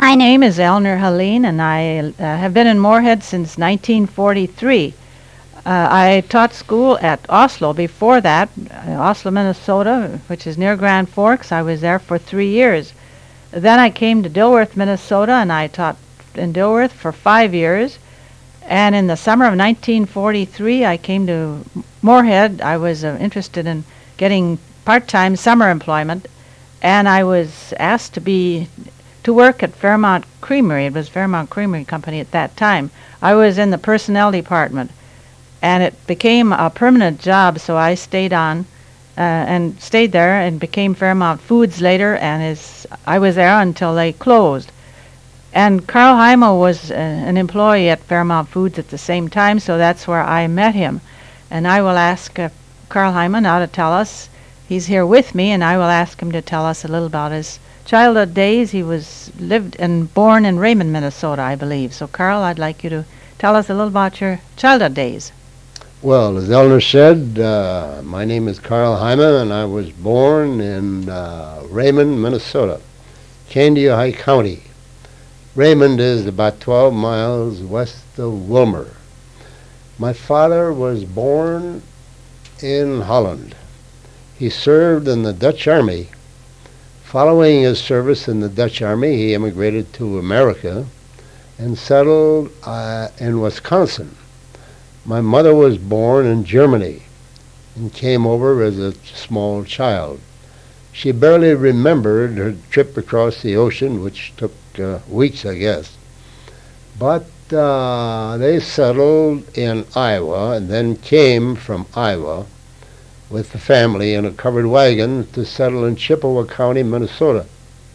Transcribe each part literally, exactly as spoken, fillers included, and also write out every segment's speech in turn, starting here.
My name is Eleanor Helene, and I uh, have been in Moorhead since nineteen forty-three. Uh, I taught school at Oslo before that, uh, Oslo, Minnesota, which is near Grand Forks. I was there for three years. Then I came to Dilworth, Minnesota, and I taught in Dilworth for five years. And in the summer of nineteen forty-three, I came to Moorhead. I was uh, interested in getting part-time summer employment, and I was asked to be to work at Fairmount Creamery. It was Fairmount Creamery Company at that time. I was in the personnel department, and it became a permanent job, so I stayed on uh, and stayed there and became Fairmount Foods later, and is I was there until they closed. And Carl Heimel was uh, an employee at Fairmount Foods at the same time, so that's where I met him. And I will ask uh, Carl Heimel now to tell us. He's here with me, and I will ask him to tell us a little about his childhood days. He was lived and born in Raymond, Minnesota, I believe. So, Carl, I'd like you to tell us a little about your childhood days. Well, as Eleanor said, uh, my name is Carl Heimel, and I was born in uh, Raymond, Minnesota, Candiac County. Raymond is about twelve miles west of Wilmer. My father was born in Holland. He served in the Dutch Army. Following his service in the Dutch Army, he immigrated to America and settled uh, in Wisconsin. My mother was born in Germany and came over as a small child. She barely remembered her trip across the ocean, which took uh, weeks, I guess. But uh, they settled in Iowa and then came from Iowa with the family in a covered wagon to settle in Chippewa County, Minnesota.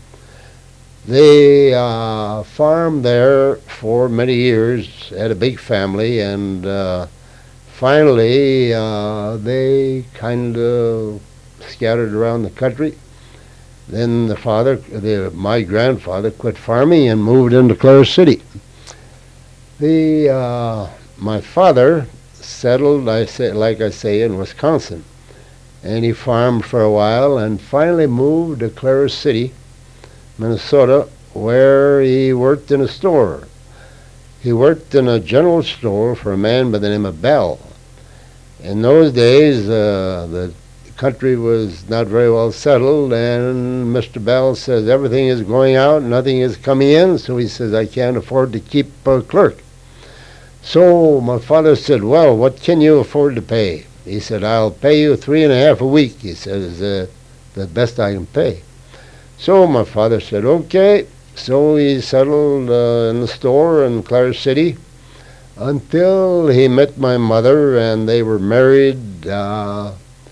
They uh, farmed there for many years, had a big family, and uh, finally uh, they kind of scattered around the country. Then the father, the, my grandfather, quit farming and moved into Clarus City. The uh, my father settled, I say, like I say, in Wisconsin. And he farmed for a while and finally moved to Clarus City, Minnesota, where he worked in a store. He worked in a general store for a man by the name of Bell. In those days, uh, the country was not very well settled, and Mister Bell says everything is going out, nothing is coming in, so he says, I can't afford to keep a clerk. So my father said, well, what can you afford to pay? He said, I'll pay you three and a half a week. He said, is uh, the best I can pay. So my father said, okay. So he settled uh, in the store in Clarus City until he met my mother, and they were married. Uh,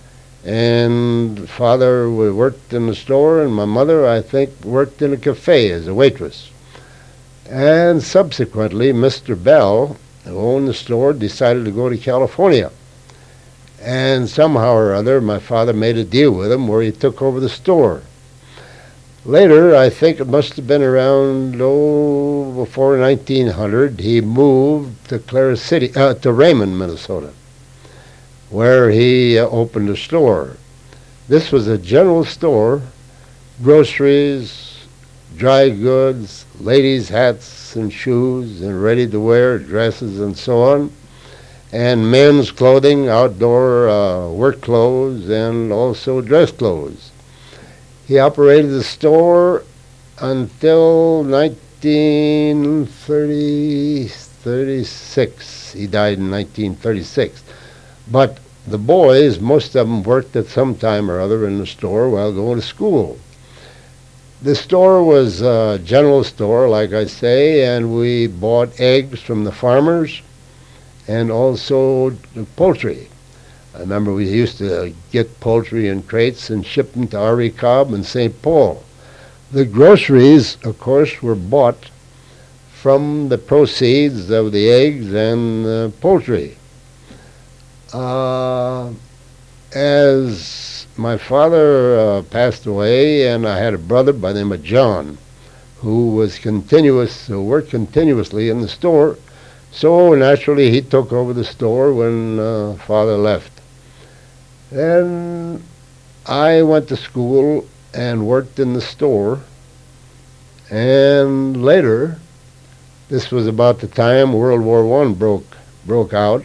and father worked in the store, and my mother, I think, worked in a cafe as a waitress. And subsequently, Mister Bell, who owned the store, decided to go to California. And somehow or other, my father made a deal with him where he took over the store. Later, I think it must have been around, oh, before nineteen hundred, he moved to Clarus City, uh, to Raymond, Minnesota, where he uh, opened a store. This was a general store, groceries, dry goods, ladies' hats and shoes and ready-to-wear dresses and so on, and men's clothing, outdoor uh, work clothes, and also dress clothes. He operated the store until nineteen thirty, thirty-six. He died in nineteen thirty-six. But the boys, most of them worked at some time or other in the store while going to school. The store was a general store, like I say, and we bought eggs from the farmers and also poultry. I remember we used to get poultry in crates and ship them to R E Cobb and Saint Paul. The groceries, of course, were bought from the proceeds of the eggs and the poultry. Uh, as my father uh, passed away, and I had a brother by the name of John, who was continuous, who worked continuously in the store. So naturally, he took over the store when uh, father left. Then I went to school and worked in the store, And later, this was about the time World War One broke broke out,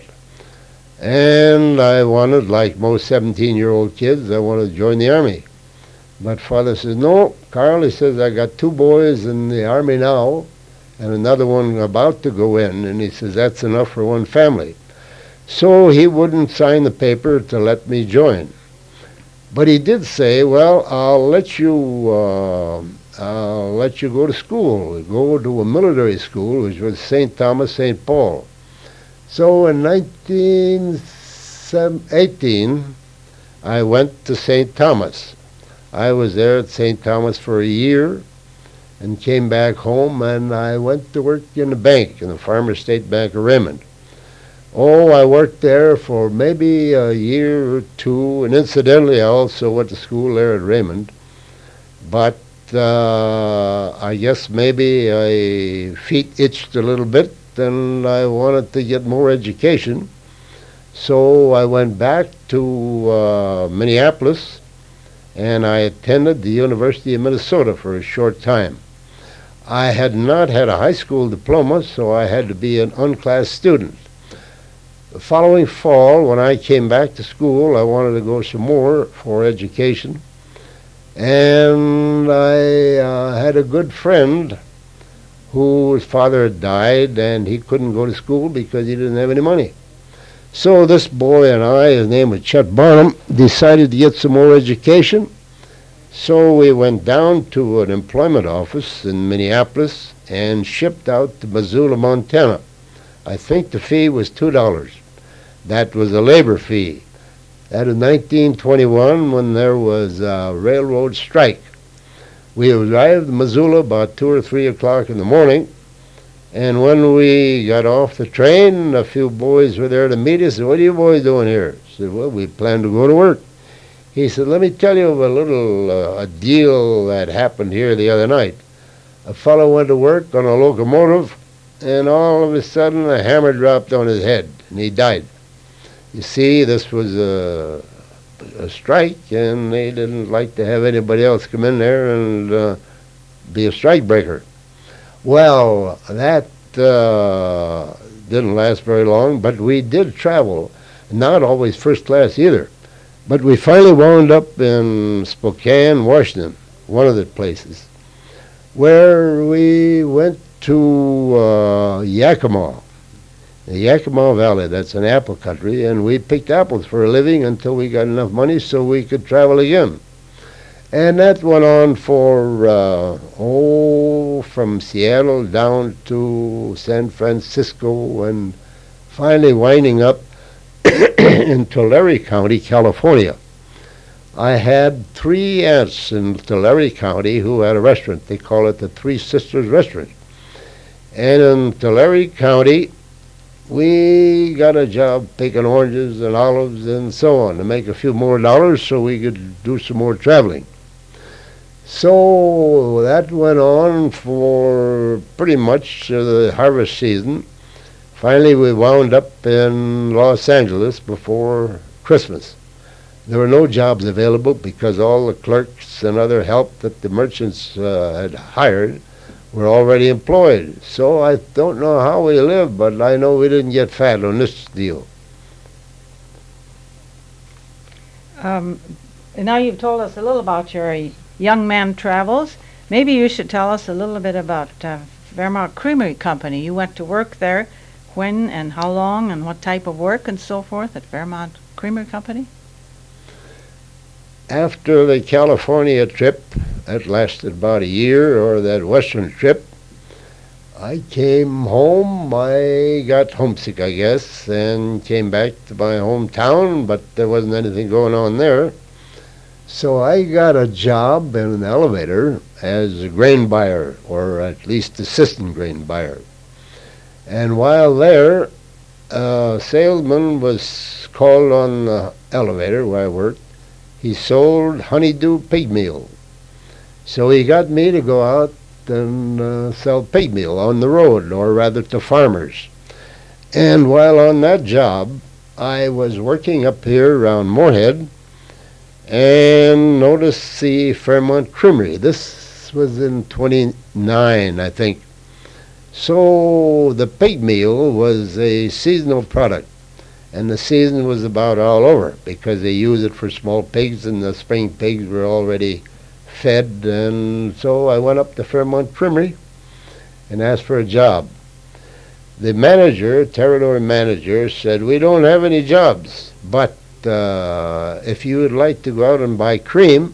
and I wanted, like most seventeen-year-old kids, I wanted to join the Army. But Father says, no, Carl, he says, I got two boys in the Army now, and another one about to go in, and he says, that's enough for one family. So he wouldn't sign the paper to let me join. But he did say, well, I'll let you, uh, I'll let you go to school, go to a military school, which was Saint Thomas, Saint Paul. So in nineteen eighteen, I went to Saint Thomas. I was there at Saint Thomas for a year and came back home, and I went to work in the bank, in the Farmer State Bank of Raymond. Oh, I worked there for maybe a year or two, and incidentally, I also went to school there at Raymond. But uh, I guess maybe my feet itched a little bit, and I wanted to get more education. So I went back to uh, Minneapolis, and I attended the University of Minnesota for a short time. I had not had a high school diploma, so I had to be an unclassed student. The following fall, when I came back to school, I wanted to go some more for education. And I uh, had a good friend whose father had died, and he couldn't go to school because he didn't have any money. So this boy and I, his name was Chet Barnum, decided to get some more education. So we went down to an employment office in Minneapolis and shipped out to Missoula, Montana. I think the fee was two dollars. That was a labor fee. That was nineteen twenty-one, when there was a railroad strike. We arrived in Missoula about two or three o'clock in the morning. And when we got off the train, a few boys were there to meet us. What are you boys doing here? I said, well, we plan to go to work. He said, let me tell you of a little uh, a deal that happened here the other night. A fellow went to work on a locomotive, and all of a sudden a hammer dropped on his head, and he died. You see, this was a, a strike, and they didn't like to have anybody else come in there and uh, be a strike breaker. Well, that uh, didn't last very long, but we did travel, not always first class either. But we finally wound up in Spokane, Washington, one of the places, where we went to uh, Yakima, the Yakima Valley. That's an apple country, and we picked apples for a living until we got enough money so we could travel again. And that went on for, uh, oh, from Seattle down to San Francisco, and finally winding up in Tulare County, California. I had three aunts in Tulare County who had a restaurant. They call it the Three Sisters Restaurant. And in Tulare County, we got a job picking oranges and olives and so on to make a few more dollars so we could do some more traveling. So that went on for pretty much uh, the harvest season. Finally, we wound up in Los Angeles before Christmas. There were no jobs available because all the clerks and other help that the merchants uh, had hired were already employed. So I don't know how we lived, but I know we didn't get fat on this deal. Um, and now you've told us a little about your young man travels. Maybe you should tell us a little bit about uh, Fairmount Creamery Company. You went to work there. When and how long and what type of work and so forth at Fairmount Creamery Company? After the California trip, that lasted about a year, or that Western trip, I came home. I got homesick, I guess, and came back to my hometown, but there wasn't anything going on there. So I got a job in an elevator as a grain buyer, or at least assistant grain buyer. And while there, a salesman was called on the elevator where I worked. He sold honeydew pig meal. So he got me to go out and uh, sell pig meal on the road, or rather to farmers. And while on that job, I was working up here around Moorhead and noticed the Fairmount Creamery. This this was in twenty-nine, I think. So the pig meal was a seasonal product, and the season was about all over because they use it for small pigs, and the spring pigs were already fed. And so I went up to Fairmont Creamery and asked for a job. The manager, territory manager, said, "We don't have any jobs, but uh, if you would like to go out and buy cream,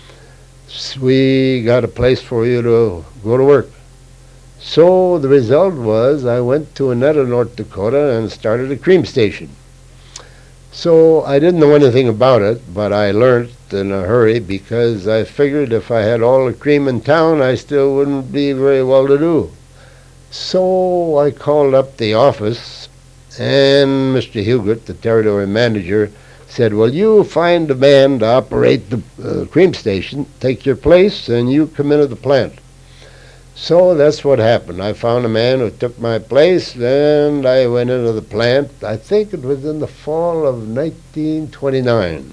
we got a place for you to go to work." So the result was I went to Annetta, North Dakota, and started a cream station. So I didn't know anything about it, but I learned in a hurry because I figured if I had all the cream in town, I still wouldn't be very well to do. So I called up the office, and Mister Hugert, the territory manager, said, "Well, you find a man to operate the uh, cream station, take your place, and you come into the plant." So that's what happened. I found a man who took my place, and I went into the plant. I think it was in the fall of nineteen twenty-nine.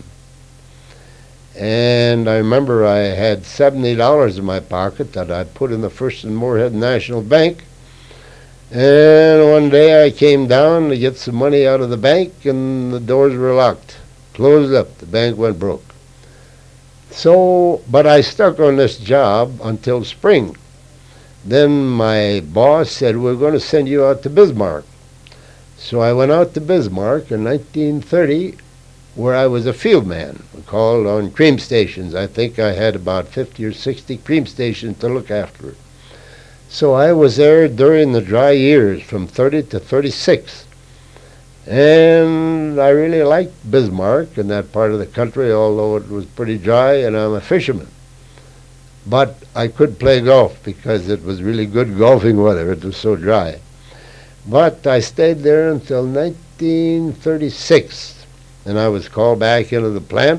And I remember I had seventy dollars in my pocket that I put in the First and Moorhead National Bank. And one day I came down to get some money out of the bank, and the doors were locked, closed up. The bank went broke. So, but I stuck on this job until spring. Then my boss said, "We're going to send you out to Bismarck." So I went out to Bismarck in nineteen thirty, where I was a field man, called on cream stations. I think I had about fifty or sixty cream stations to look after. So I was there during the dry years, from thirty to thirty-six. And I really liked Bismarck and that part of the country, although it was pretty dry, and I'm a fisherman. But I could play golf because it was really good golfing weather. It was so dry. But I stayed there until nineteen thirty-six, and I was called back into the plant,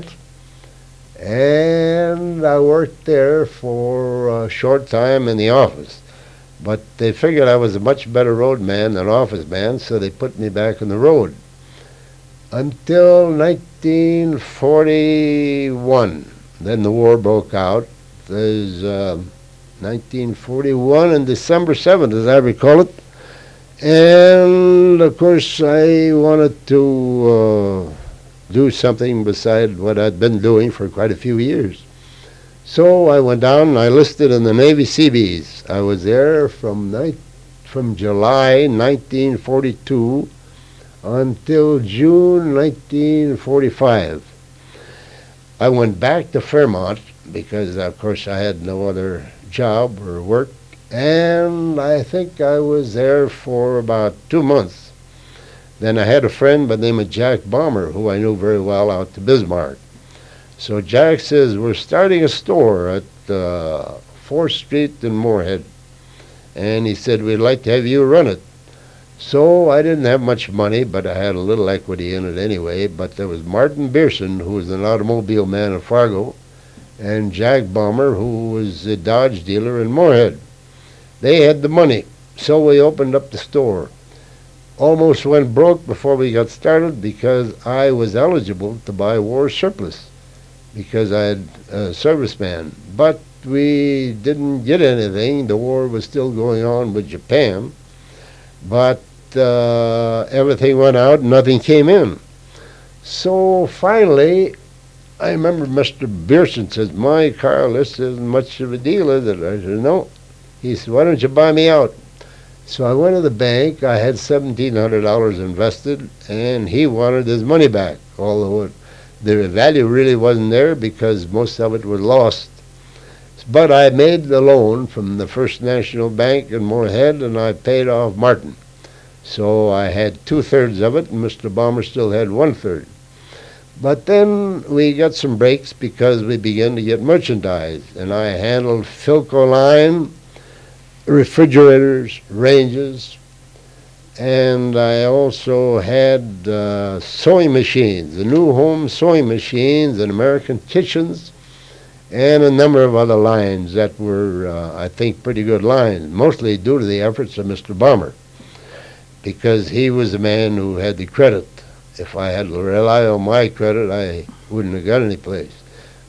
and I worked there for a short time in the office. But they figured I was a much better roadman than office man, so they put me back on the road until nineteen forty-one. Then the war broke out. There's uh, nineteen forty-one and December seventh, as I recall it. And, of course, I wanted to uh, do something beside what I'd been doing for quite a few years. So I went down and I listed in the Navy Seabees. I was there from ni- from July nineteen forty-two until June nineteen forty-five. I went back to Fairmont because, of course, I had no other job or work, and I think I was there for about two months. Then I had a friend by the name of Jack Bomber, who I knew very well, out to Bismarck. So Jack says, "We're starting a store at uh, fourth Street in Moorhead." And he said, "We'd like to have you run it." So I didn't have much money, but I had a little equity in it anyway. But there was Martin Beerson, who was an automobile man in Fargo, and Jack Bomber, who was a Dodge dealer in Moorhead. They had the money, so we opened up the store. Almost went broke before we got started because I was eligible to buy war surplus, because I had a serviceman. But we didn't get anything. The war was still going on with Japan. But uh, everything went out and nothing came in. So finally, I remember Mister Beerson says, "My, Carl, this isn't much of a deal, is it?" I said, "No." He said, "Why don't you buy me out?" So I went to the bank. I had seventeen hundred dollars invested, and he wanted his money back, although it the value really wasn't there because most of it was lost. But I made the loan from the First National Bank in Moorhead, and I paid off Martin. So I had two-thirds of it, and Mister Bomber still had one-third. But then we got some breaks because we began to get merchandise, and I handled Philco line, refrigerators, ranges, and I also had uh, sewing machines, the new home sewing machines and American kitchens, and a number of other lines that were, uh, I think, pretty good lines, mostly due to the efforts of Mister Bomber, because he was the man who had the credit. If I had to rely on my credit, I wouldn't have got any place.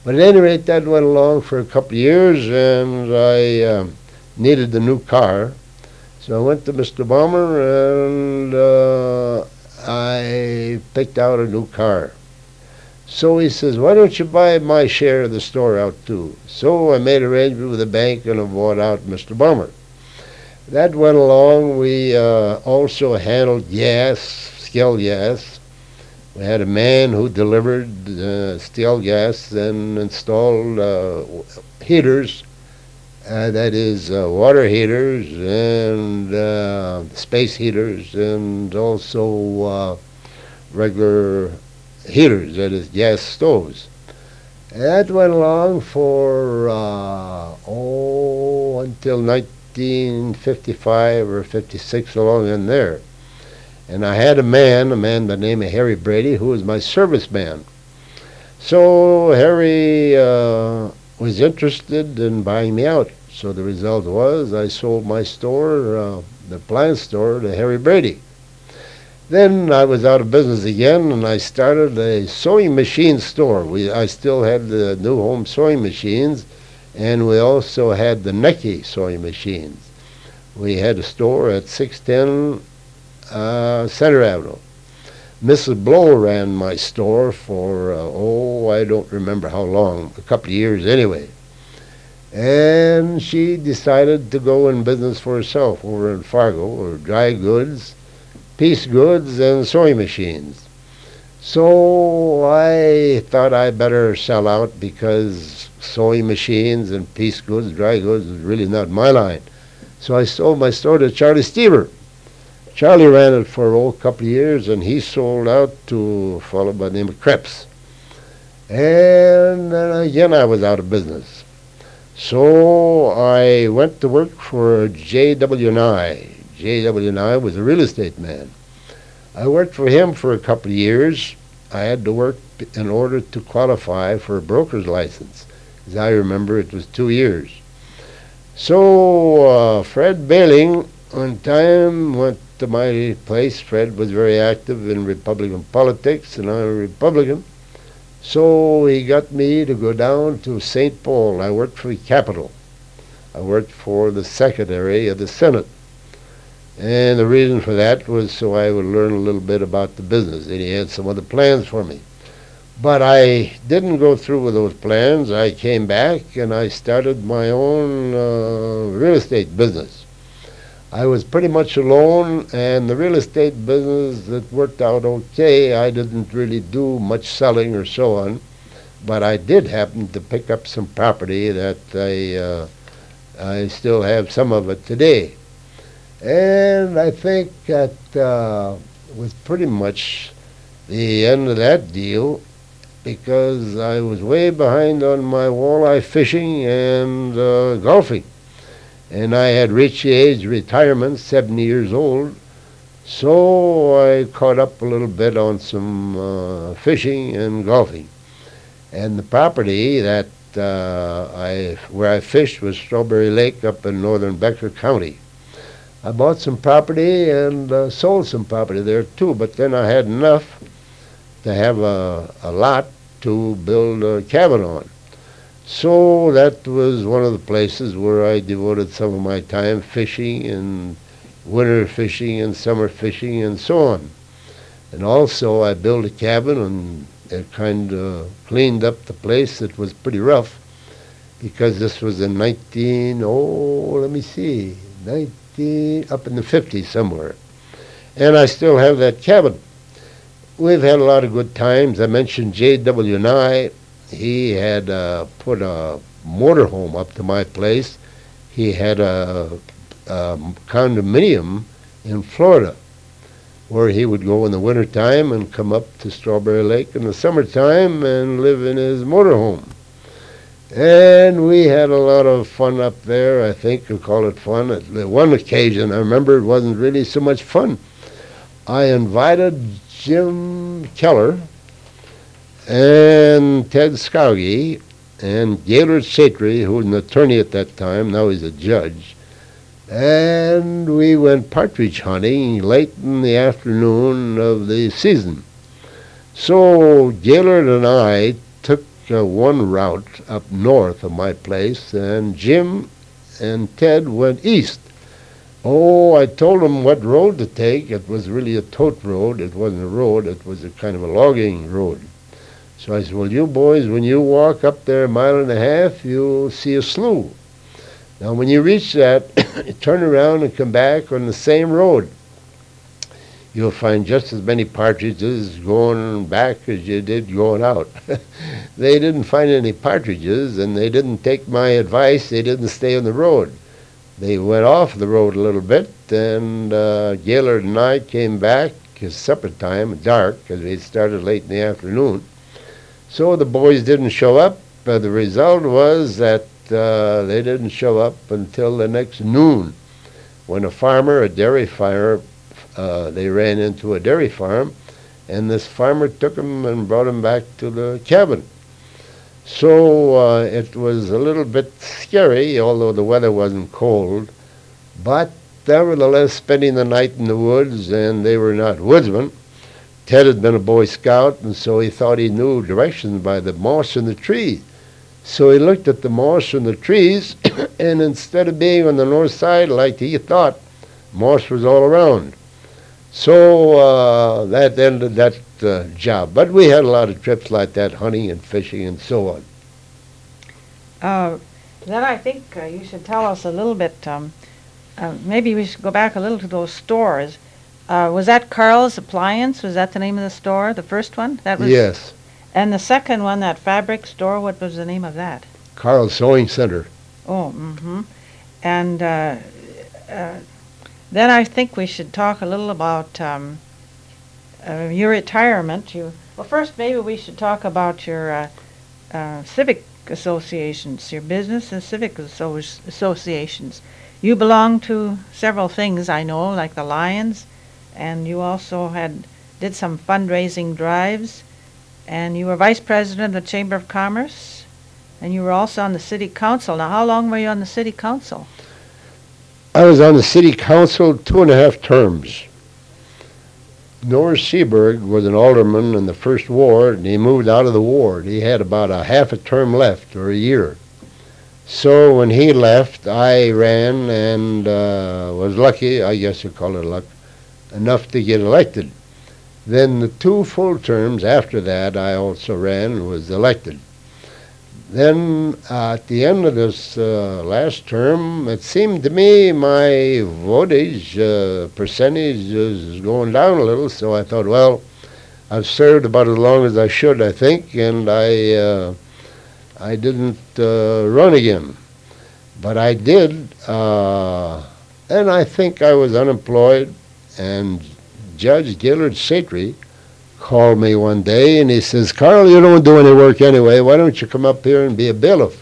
But at any rate, that went along for a couple of years, and I um, needed a new car. So I went to Mister Balmer, and uh, I picked out a new car. So he says, why don't you buy my share of the store out too? So I made arrangement with the bank, and I bought out Mister Balmer. That went along. We uh, also handled gas, Skell gas. We had a man who delivered uh, steel gas and installed uh, heaters, uh, that is uh, water heaters and uh, space heaters, and also uh, regular heaters, that is gas stoves. And that went along for, uh, oh, until nineteen fifty-five or fifty-six, along in there. And I had a man, a man by the name of Harry Brady, who was my service man. So Harry uh, was interested in buying me out. So the result was I sold my store, uh, the appliance store, to Harry Brady. Then I was out of business again, and I started a sewing machine store. We, I still had the New Home sewing machines, and we also had the Necky sewing machines. We had a store at six ten Uh, Center Avenue. Missus Blow ran my store for, uh, oh, I don't remember how long, a couple of years anyway. And she decided to go in business for herself over in Fargo, or dry goods, piece goods, and sewing machines. So I thought I better sell out, because sewing machines and piece goods, dry goods, was really not my line. So I sold my store to Charlie Stever. Charlie ran it for oh, a couple of years, and he sold out to a fellow by the name of Krebs. And then again, I was out of business. So I went to work for J W Nye. J W Nye was a real estate man. I worked for him for a couple of years. I had to work in order to qualify for a broker's license. As I remember, it was two years. So uh, Fred Bailing, one time, went to my place. Fred was very active in Republican politics, and I'm a Republican. So he got me to go down to Saint Paul. I worked for the Capitol. I worked for the Secretary of the Senate. And the reason for that was so I would learn a little bit about the business. And he had some other plans for me. But I didn't go through with those plans. I came back, and I started my own uh, real estate business. I was pretty much alone, and the real estate business, that worked out okay. I didn't really do much selling or so on, but I did happen to pick up some property that I, uh, I still have some of it today. And I think that uh, was pretty much the end of that deal, because I was way behind on my walleye fishing and uh, golfing. And I had reached the age of retirement, seventy years old, so I caught up a little bit on some uh, fishing and golfing. And the property that uh, I where I fished was Strawberry Lake up in northern Becker County. I bought some property and uh, sold some property there too, but then I had enough to have a, a lot to build a cabin on. So that was one of the places where I devoted some of my time fishing, and winter fishing and summer fishing and so on. And also I built a cabin, and it kind of cleaned up the place. It was pretty rough, because this was in nineteen, oh, let me see, nineteen, up in the fifties somewhere. And I still have that cabin. We've had a lot of good times. I mentioned J W Nye. He had uh, put a motorhome up to my place. He had a, a condominium in Florida, where he would go in the wintertime and come up to Strawberry Lake in the summertime and live in his motorhome. And we had a lot of fun up there. I think you'll call it fun. At one occasion, I remember, it wasn't really so much fun. I invited Jim Keller and Ted Scaugy and Gaylord Satry, who was an attorney at that time, now he's a judge, and we went partridge hunting late in the afternoon of the season. So Gaylord and I took uh, one route up north of my place, and Jim and Ted went east. Oh, I told them what road to take. It was really a tote road. It wasn't a road. It was a kind of a logging road. So I said, well, you boys, when you walk up there a mile and a half, you'll see a slough. Now, when you reach that, you turn around and come back on the same road. You'll find just as many partridges going back as you did going out. They didn't find any partridges, and they didn't take my advice. They didn't stay on the road. They went off the road a little bit, and uh, Gaylord and I came back at supper time, dark, because we started late in the afternoon. So the boys didn't show up. Uh, the result was that uh, they didn't show up until the next noon, when a farmer, a dairy farmer, uh, they ran into a dairy farm, and this farmer took them and brought them back to the cabin. So uh, it was a little bit scary, although the weather wasn't cold, but nevertheless spending the night in the woods, and they were not woodsmen. Ted had been a Boy Scout, and so he thought he knew directions by the moss in the tree. So he looked at the moss in the trees, and instead of being on the north side like he thought, moss was all around. So uh, that ended that uh, job. But we had a lot of trips like that, hunting and fishing and so on. Uh, then I think uh, you should tell us a little bit, um, uh, maybe we should go back a little to those stores. Uh, was that Carl's Appliance? Was that the name of the store, the first one? That was. Yes. And the second one, that fabric store, what was the name of that? Carl's Sewing Center. Oh, mm-hmm. And uh, uh, then I think we should talk a little about um, uh, your retirement. You well, first maybe we should talk about your uh, uh, civic associations, your business and civic asso- associations. You belong to several things, I know, like the Lions, and you also had did some fundraising drives, and you were vice president of the Chamber of Commerce, and you were also on the city council. Now, how long were you on the city council? I was on the city council two and a half terms. Norris Seaberg was an alderman in the first ward, and he moved out of the ward. He had about a half a term left, or a year. So when he left, I ran and uh, was lucky, I guess you call it luck, enough to get elected. Then the two full terms after that, I also ran and was elected. Then uh, at the end of this uh, last term, it seemed to me my votage uh, percentage is going down a little, so I thought, well, I've served about as long as I should, I think, and I uh, I didn't uh, run again. But I did, uh, and I think I was unemployed, and Judge Gaylord Satry called me one day, and he says, Carl, you don't do any work anyway. Why don't you come up here and be a bailiff?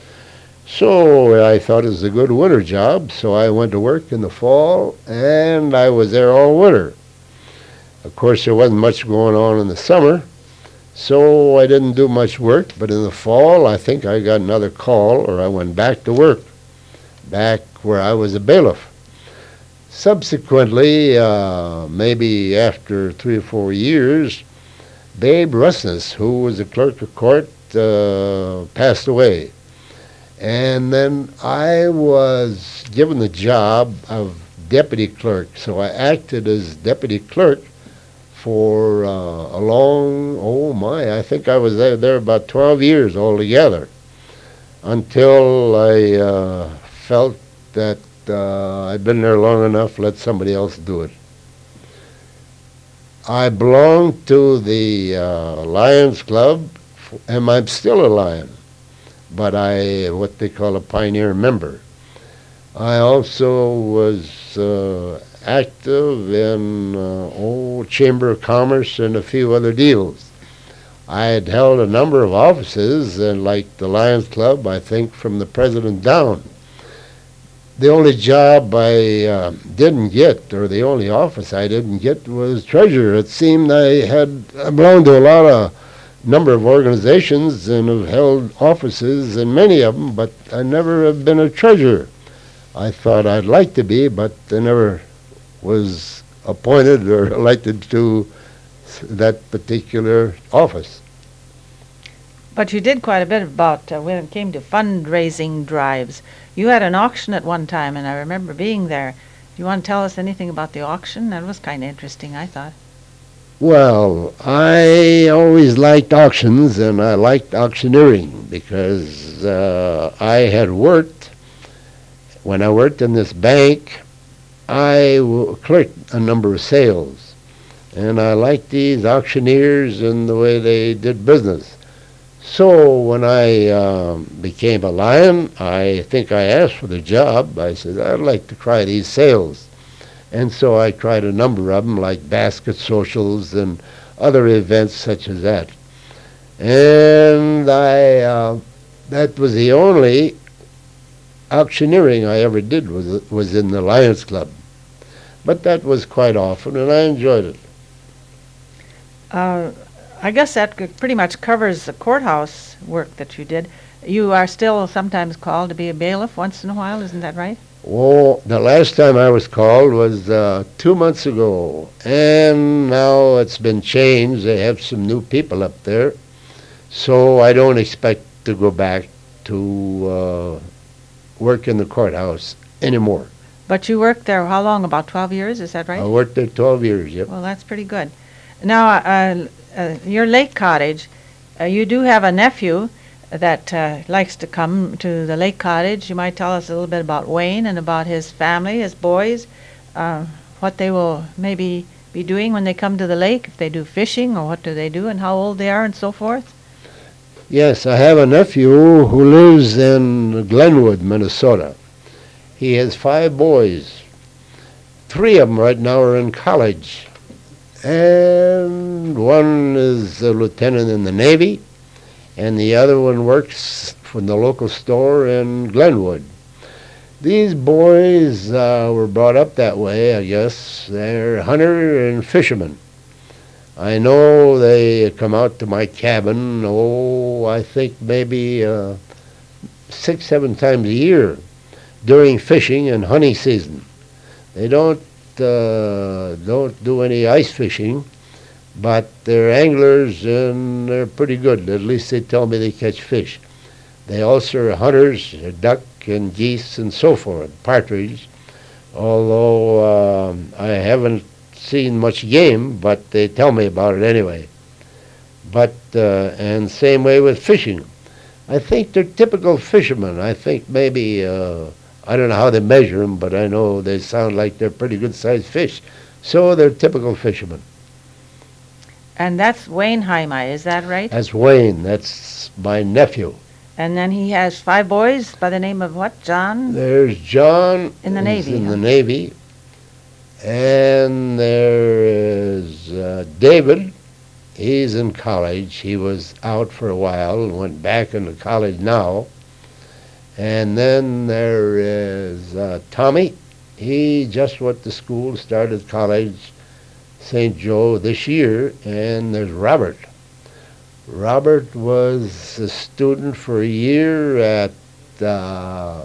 So I thought it was a good winter job, so I went to work in the fall, and I was there all winter. Of course, there wasn't much going on in the summer, so I didn't do much work, but in the fall, I think I got another call, or I went back to work, back where I was a bailiff. Subsequently, uh, maybe after three or four years, Babe Russness, who was the clerk of court, uh, passed away. And then I was given the job of deputy clerk, so I acted as deputy clerk for uh, a long, oh my, I think I was there, there about twelve years altogether, until I uh, felt that uh, I'd been there long enough, let somebody else do it. I belonged to the uh, Lions Club, and I'm still a Lion, but I, what they call a pioneer member. I also was uh, active in uh, old Chamber of Commerce and a few other deals. I had held a number of offices, and like the Lions Club, I think from the president down. The only job I uh, didn't get, or the only office I didn't get, was treasurer. It seemed I had I belonged to a lot of number of organizations and have held offices in many of them, but I never have been a treasurer. I thought I'd like to be, but I never was appointed or elected to that particular office. But you did quite a bit about uh, when it came to fundraising drives. You had an auction at one time, and I remember being there. Do you want to tell us anything about the auction? That was kind of interesting, I thought. Well, I always liked auctions, and I liked auctioneering because uh, I had worked, when I worked in this bank, I w- clerked a number of sales. And I liked these auctioneers and the way they did business. So when I um, became a lion, I think I asked for the job. I said, I'd like to try these sales. And so I tried a number of them, like basket socials and other events such as that. And I, uh, that was the only auctioneering I ever did, was, was in the Lions Club. But that was quite often, and I enjoyed it. Uh, I guess that c- pretty much covers the courthouse work that you did. You are still sometimes called to be a bailiff once in a while, isn't that right? Oh, the last time I was called was uh, two months ago, and now it's been changed. They have some new people up there, so I don't expect to go back to uh, work in the courthouse anymore. But you worked there how long? About twelve years, is that right? I worked there twelve years, yep. Well, that's pretty good. Now, uh, uh, your Lake Cottage, uh, you do have a nephew that uh, likes to come to the Lake Cottage. You might tell us a little bit about Wayne and about his family, his boys, uh, what they will maybe be doing when they come to the lake, if they do fishing or what do they do and how old they are and so forth. Yes, I have a nephew who lives in Glenwood, Minnesota. He has five boys. Three of them right now are in college. And one is a lieutenant in the Navy, and the other one works for the local store in Glenwood. These boys uh, were brought up that way, I guess. They're hunter and fishermen. I know they come out to my cabin, oh, I think maybe uh, six, seven times a year during fishing and hunting season. They don't uh, don't do any ice fishing, but they're anglers and they're pretty good. At least they tell me they catch fish. They also are hunters, uh, duck and geese and so forth, partridge, although um, I haven't seen much game, but they tell me about it anyway. But, uh, and same way with fishing. I think they're typical fishermen. I think maybe, uh, I don't know how they measure them, but I know they sound like they're pretty good-sized fish. So they're typical fishermen. And that's Wayne Jaime, is that right? That's Wayne. That's my nephew. And then he has five boys by the name of what? John? There's John. In the who's Navy, In huh? the Navy. And there is uh, David. He's in college. He was out for a while and went back into college now. And then there is uh, Tommy. He just went to school, started college, Saint Joe this year. And there's Robert. Robert was a student for a year at, uh,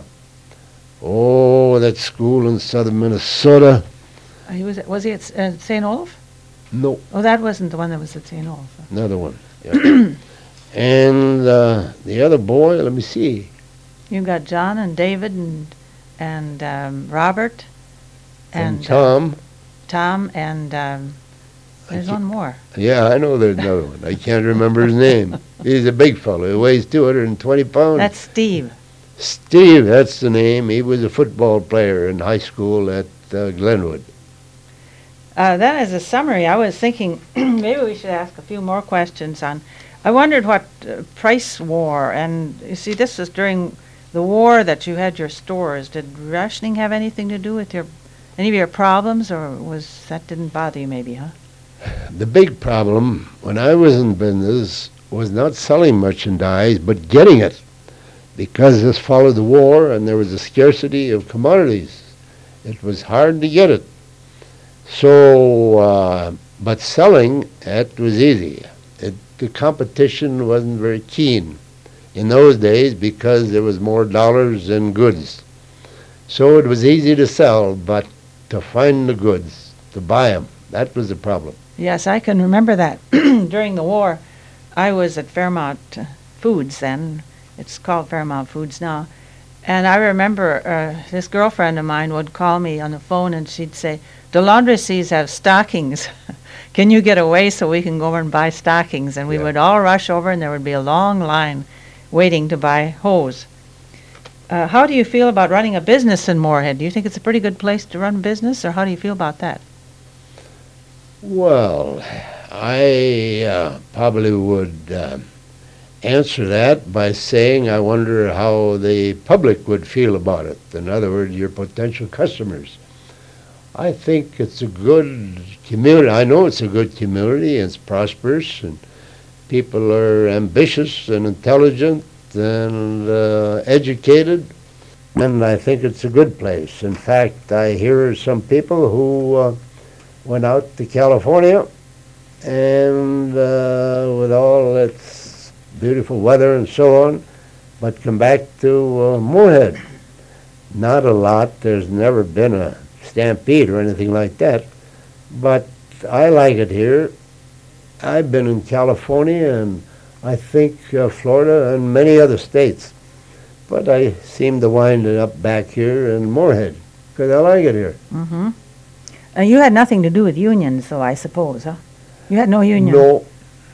oh, that school in southern Minnesota. Uh, He was, was he at S- uh, Saint Olaf? No, Oh, that wasn't the one that was at Saint Olaf. another one. Yeah. And uh, the other boy, let me see. You've got John and David and and um, Robert And, and, uh, Tom. Tom and um, there's I one more. Yeah, I know there's another one. I can't remember his name. He's a big fellow. He weighs two hundred twenty pounds. That's Steve. Steve, that's the name. He was a football player in high school at uh, Glenwood. Uh, that is a summary. I was thinking maybe we should ask a few more questions on. I wondered what uh, price war, and you see, this is during the war that you had your stores. Did rationing have anything to do with your any of your problems, or was that didn't bother you? Maybe, huh? The big problem when I was in business was not selling merchandise, but getting it, because this followed the war and there was a scarcity of commodities. It was hard to get it. So, uh, but selling, it was easy. It, the competition wasn't very keen in those days because there was more dollars than goods. So it was easy to sell, but to find the goods, to buy them, that was the problem. Yes, I can remember that. During the war, I was at Fairmount uh, Foods then. It's called Fairmount Foods now. And I remember uh, this girlfriend of mine would call me on the phone and she'd say, the laundresses have stockings. Can you get away so we can go over and buy stockings? And we Yeah. would all rush over and there would be a long line waiting to buy hose. Uh, how do you feel about running a business in Moorhead? Do you think it's a pretty good place to run a business, or how do you feel about that? Well, I uh, probably would uh, answer that by saying I wonder how the public would feel about it. In other words, your potential customers. I think it's a good community. I know it's a good community. It's prosperous, and people are ambitious and intelligent and uh, educated, and I think it's a good place. In fact, I hear some people who uh, went out to California, and uh, with all its beautiful weather and so on, but come back to uh, Moorhead. Not a lot. There's never been a stampede or anything like that, but I like it here. I've been in California and I think uh, Florida and many other states, but I seem to wind up back here in Moorhead because I like it here. Mm-hmm. Uh, you had nothing to do with unions, though, I suppose, huh? You had no union. No.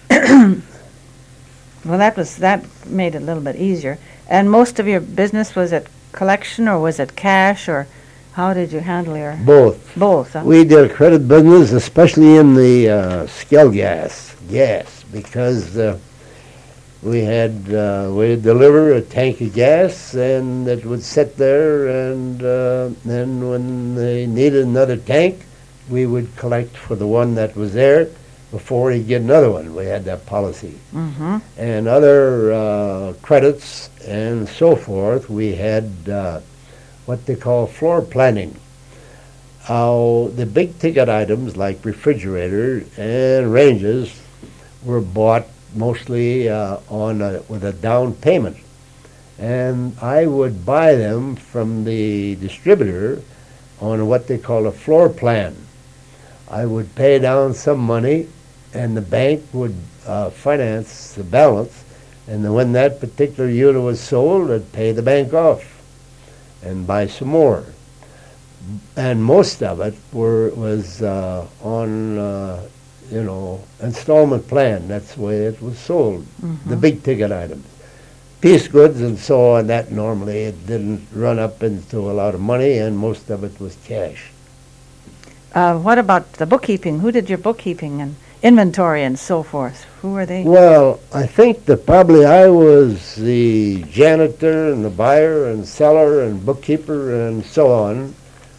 Well, that was that made it a little bit easier. And most of your business, was it collection or was it cash, or how did you handle your Both. both? Huh? We did credit business, especially in the uh, scale gas, gas, because uh, we had uh, we'd deliver a tank of gas, and it would sit there, and uh, then when they needed another tank, we would collect for the one that was there before he'd get another one. We had that policy. Mm-hmm. And other uh, credits and so forth, we had uh, what they call floor planning. Uh, the big ticket items like refrigerators and ranges were bought mostly uh, on a, with a down payment. And I would buy them from the distributor on what they call a floor plan. I would pay down some money, and the bank would uh, finance the balance, and then when that particular unit was sold, I'd pay the bank off and buy some more. And most of it were was uh, on, uh, you know, installment plan. That's the way it was sold, Mm-hmm. the big ticket items. Piece goods and so on, that normally it didn't run up into a lot of money, and most of it was cash. Uh, what about the bookkeeping? Who did your bookkeeping and inventory and so forth? Who were they? Well, I think that probably I was the janitor and the buyer and seller and bookkeeper and so on.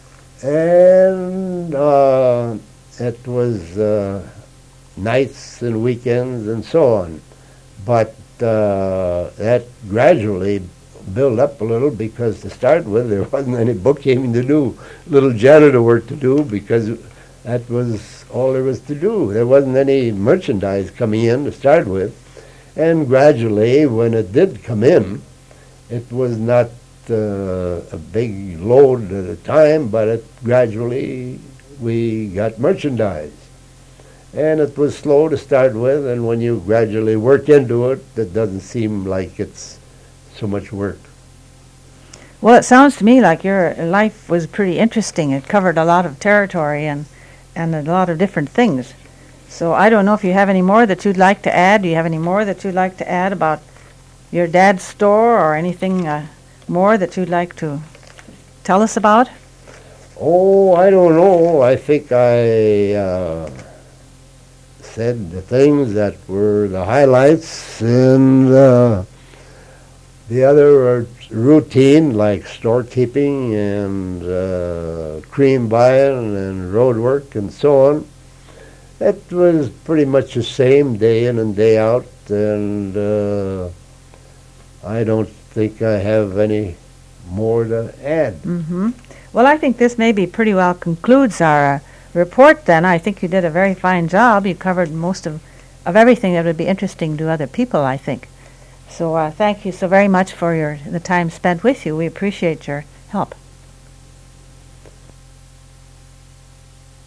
And uh, it was uh, nights and weekends and so on. But uh, that gradually built up a little, because to start with there wasn't any bookkeeping to do, little janitor work to do, because that was all there was to do. There wasn't any merchandise coming in to start with. And gradually, when it did come in, it was not uh, a big load at a time, but it gradually we got merchandise. And it was slow to start with, and when you gradually work into it, it doesn't seem like it's so much work. Well, it sounds to me like your life was pretty interesting. It covered a lot of territory and, and a lot of different things. So I don't know if you have any more that you'd like to add. Do you have any more that you'd like to add about your dad's store, or anything uh, more that you'd like to tell us about? Oh, I don't know. I think I uh, said the things that were the highlights, and uh, the other are routine, like storekeeping and uh, cream buying and road work and so on. It was pretty much the same day in and day out, and uh, I don't think I have any more to add. Mm-hmm. Well, I think this maybe pretty well concludes our uh, report then. I think you did a very fine job. You covered most of, of everything that would be interesting to other people, I think. So uh, thank you so very much for your the time spent with you. We appreciate your help.